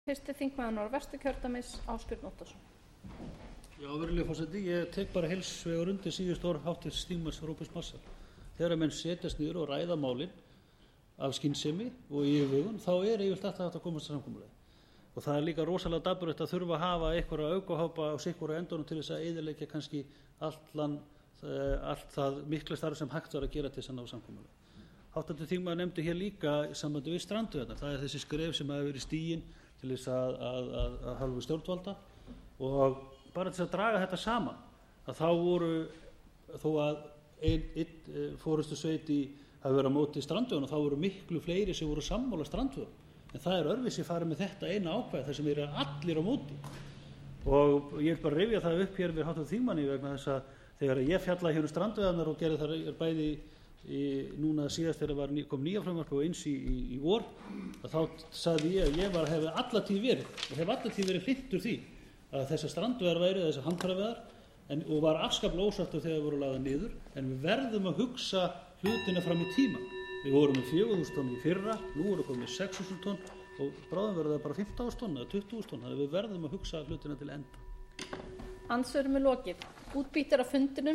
Fyrsti þingmaður Norðvesturkjördæmis, Ásbjörn Óttarsson. Já, virðulegur forseti, ég tek bara heils vegar undir síðustu orð háttvirts þingmanns Róberts Marshall. Þegar menn setjast niður og ræða málin af skynsemi og yfirvegun, þá yfirleitt alltaf hægt að komast að samkomulagi. Og það líka rosalega dapurlegt að þurfa að hafa einhverja aukahópa á sikkur og endunum til þess að eyðileggja kannski allt það mikla starf sem hægt var að gera til þess að ná samkomulagi. Háttvirtur þingmaður nefndi hér líka í sambandi við strandveiðarnar. Það þessi skref sem hafa verið stigin til þess að hálfu stjórnvalda, og bara til að draga þetta saman, að þá voru, þó að einn forystusveit hafi verið á móti strandveiðunum, þá voru miklu fleiri sem voru sammála strandveiðum. En það öðruvísi farið með þetta eina ákvæði þar sem eru allir á móti. Og ég vil bara rifja það upp hér við háttvirtum þingmanni vegna þess að þegar ég fjallaði hér strandveiðarnar og gerði það bæði núna síðast þegar kom nýja frumvarp og eins í vor, að þá sagði ég að ég hef alla tíð verið hlynntur því að þessar strandveiðar væru, þessar handfæraveiðar, og var afskaplega ósáttur þegar voru lagðar niður, en við verðum að hugsa hlutina fram í tímann. Við vorum með 4.000 tonn í fyrra, nú voru komið 6.000 tonn og bráðum verður það bara 15.000 tonn eða 20.000 tonn, þannig að við verðum að hugsa hlutina til enda. Andsvörum er lokið. Útbýtt er á fundinum.